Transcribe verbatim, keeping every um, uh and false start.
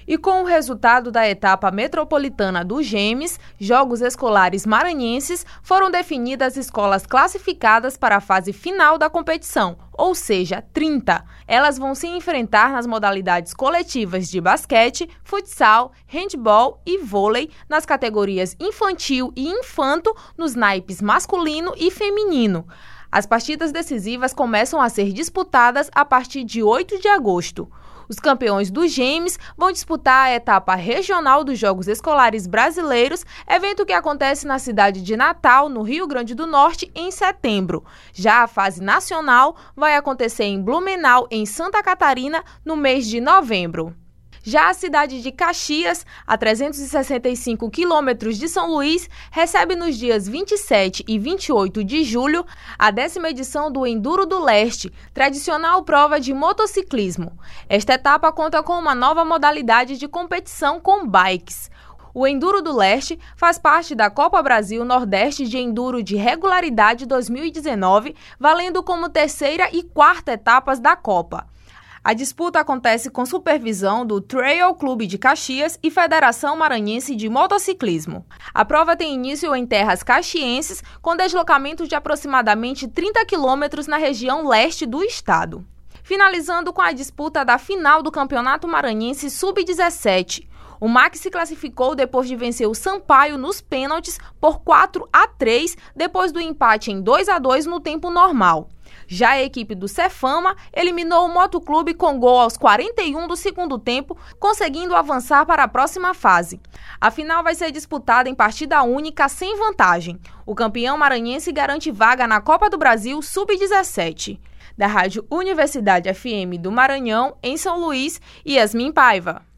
E com o resultado da etapa metropolitana do Gemes, Jogos Escolares Maranhenses, foram definidas escolas classificadas para a fase final da competição, ou seja, trinta. Elas vão se enfrentar nas modalidades coletivas de basquete, futsal, handball e vôlei, nas categorias infantil e infanto, nos naipes masculino e feminino. As partidas decisivas começam a ser disputadas a partir de oito de agosto. Os campeões do Gemes vão disputar a etapa regional dos Jogos Escolares Brasileiros, evento que acontece na cidade de Natal, no Rio Grande do Norte, em setembro. Já a fase nacional vai acontecer em Blumenau, em Santa Catarina, no mês de novembro. Já a cidade de Caxias, a trezentos e sessenta e cinco quilômetros de São Luís, recebe nos dias vinte e sete e vinte e oito de julho a décima edição do Enduro do Leste, tradicional prova de motociclismo. Esta etapa conta com uma nova modalidade de competição com bikes. O Enduro do Leste faz parte da Copa Brasil Nordeste de Enduro de Regularidade dois mil e dezenove, valendo como terceira e quarta etapas da Copa. A disputa acontece com supervisão do Trail Clube de Caxias e Federação Maranhense de Motociclismo. A prova tem início em terras caxienses, com deslocamento de aproximadamente trinta quilômetros na região leste do estado. Finalizando com a disputa da final do Campeonato Maranhense sub dezessete. O M A C se classificou depois de vencer o Sampaio nos pênaltis por quatro a três, depois do empate em dois a dois no tempo normal. Já a equipe do Cefama eliminou o Motoclube com gol aos quarenta e um do segundo tempo, conseguindo avançar para a próxima fase. A final vai ser disputada em partida única sem vantagem. O campeão maranhense garante vaga na Copa do Brasil sub dezessete. Da Rádio Universidade F M do Maranhão, em São Luís, Yasmin Paiva.